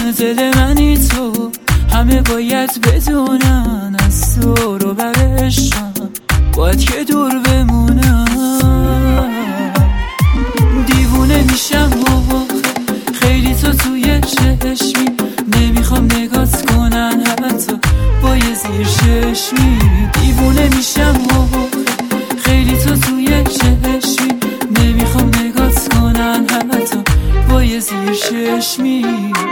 دل منی تو، همه باید بدونن از تو رو برشم باید که دور بمونم. دیوونه میشم خیلی تو توی چشمی، نمیخوام نگات کنن حتی با یه زیر چشمی. دیوونه میشم خیلی تو توی چشمی، نمیخوام نگات کنن حتی با یه زیر چشمی.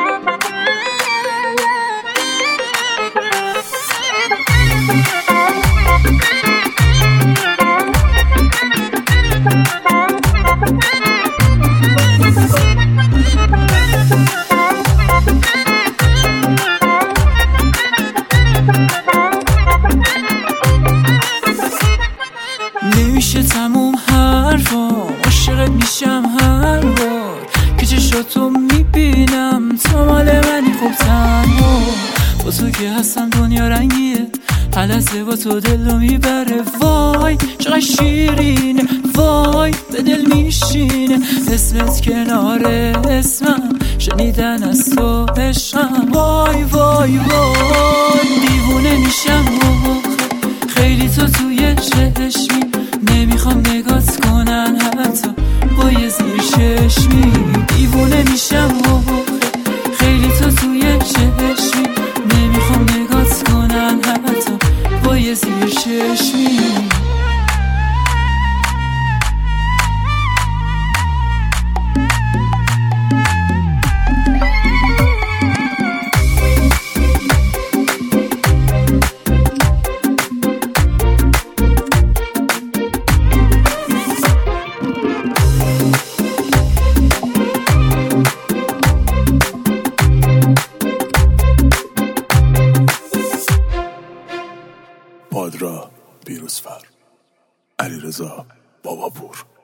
نمیشه تموم حرفام، عاشقت میشم هر بار که چشاتو میبینم تو مال منی. خب تنها با تو که هستم دنیا رنگیه، حلزه با تو دل رو میبره. وای چقدر شیرینه، وای به دل میشینه اسمت کنار اسمم، شنیدن از تو عشقم. وای وای وای دیوونه میشم خیلی تو توی چشمی، نمیخوام نگات کنن حتی با یه زیر چشمی. دیوونه میشم خیلی تو توی چشمی، نمیخوام نگات کنن حتی با یه زیر چشمی. پادرا پیروزفر، علیرضا باباپور.